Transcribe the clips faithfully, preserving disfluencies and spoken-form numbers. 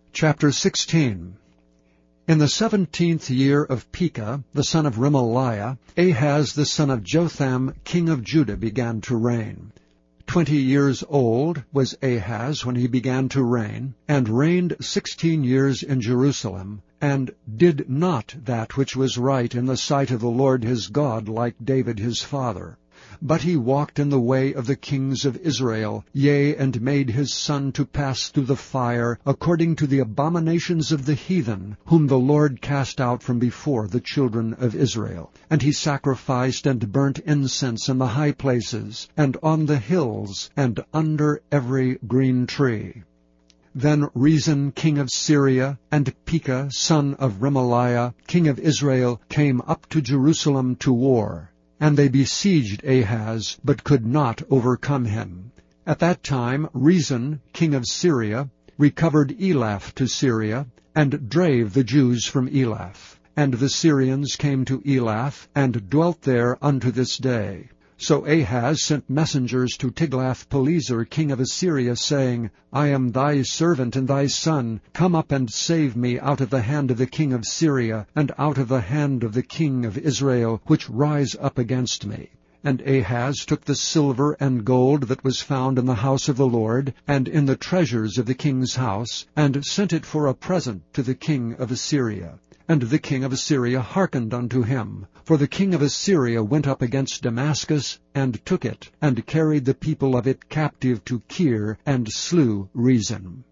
Chapter sixteen. In the seventeenth year of Pekah, the son of Remaliah, Ahaz the son of Jotham, king of Judah, began to reign. Twenty years old was Ahaz when he began to reign, and reigned sixteen years in Jerusalem, and did not that which was right in the sight of the Lord his God, like David his father. But he walked in the way of the kings of Israel, yea, and made his son to pass through the fire, according to the abominations of the heathen, whom the Lord cast out from before the children of Israel. And he sacrificed and burnt incense in the high places, and on the hills, and under every green tree. Then Rezin king of Syria, and Pekah son of Remaliah king of Israel, came up to Jerusalem to war. And they besieged Ahaz, but could not overcome him. At that time Rezin king of Syria recovered Elath to Syria, and drave the Jews from Elath. And the Syrians came to Elath, and dwelt there unto this day. So Ahaz sent messengers to Tiglath-Pileser king of Assyria, saying, I am thy servant and thy son. Come up and save me out of the hand of the king of Syria, and out of the hand of the king of Israel, which rise up against me. And Ahaz took the silver and gold that was found in the house of the Lord, and in the treasures of the king's house, and sent it for a present to the king of Assyria. And the king of Assyria hearkened unto him. For the king of Assyria went up against Damascus, and took it, and carried the people of it captive to Kir, and slew Rezin.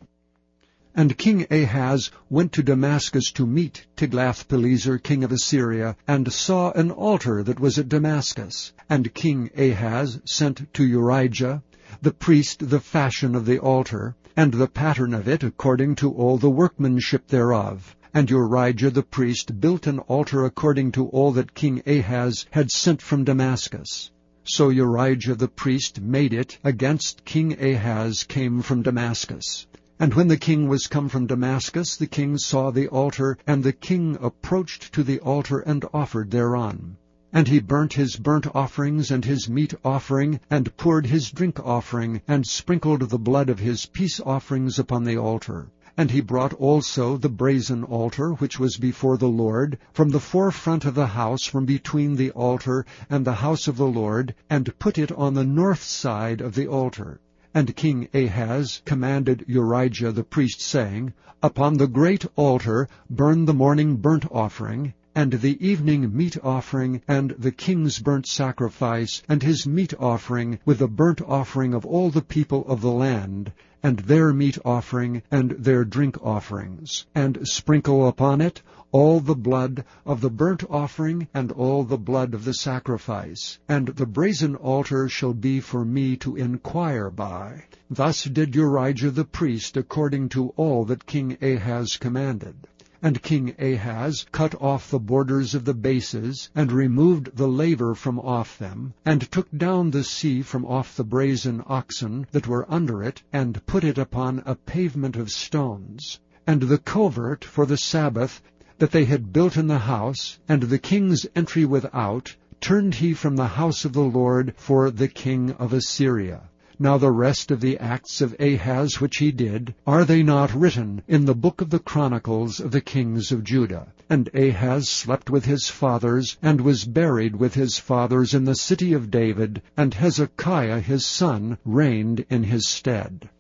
And King Ahaz went to Damascus to meet Tiglath-Pileser king of Assyria, and saw an altar that was at Damascus. And King Ahaz sent to Urijah the priest the fashion of the altar, and the pattern of it according to all the workmanship thereof. And Urijah the priest built an altar according to all that King Ahaz had sent from Damascus. So Urijah the priest made it against King Ahaz came from Damascus. And when the king was come from Damascus, the king saw the altar, and the king approached to the altar and offered thereon. And he burnt his burnt offerings and his meat offering, and poured his drink offering, and sprinkled the blood of his peace offerings upon the altar. And he brought also the brazen altar, which was before the Lord, from the forefront of the house, from between the altar and the house of the Lord, and put it on the north side of the altar. And King Ahaz commanded Urijah the priest, saying, Upon the great altar burn the morning burnt offering, and the evening meat offering, and the king's burnt sacrifice, and his meat offering, with the burnt offering of all the people of the land, and their meat offering, and their drink offerings, and sprinkle upon it all the blood of the burnt offering, and all the blood of the sacrifice. And the brazen altar shall be for me to inquire by. Thus did Urijah the priest, according to all that King Ahaz commanded. And King Ahaz cut off the borders of the bases, and removed the laver from off them, and took down the sea from off the brazen oxen that were under it, and put it upon a pavement of stones. And the covert for the Sabbath that they had built in the house, and the king's entry without, turned he from the house of the Lord for the king of Assyria. Now the rest of the acts of Ahaz which he did, are they not written in the book of the Chronicles of the kings of Judah? And Ahaz slept with his fathers, and was buried with his fathers in the city of David, and Hezekiah his son reigned in his stead.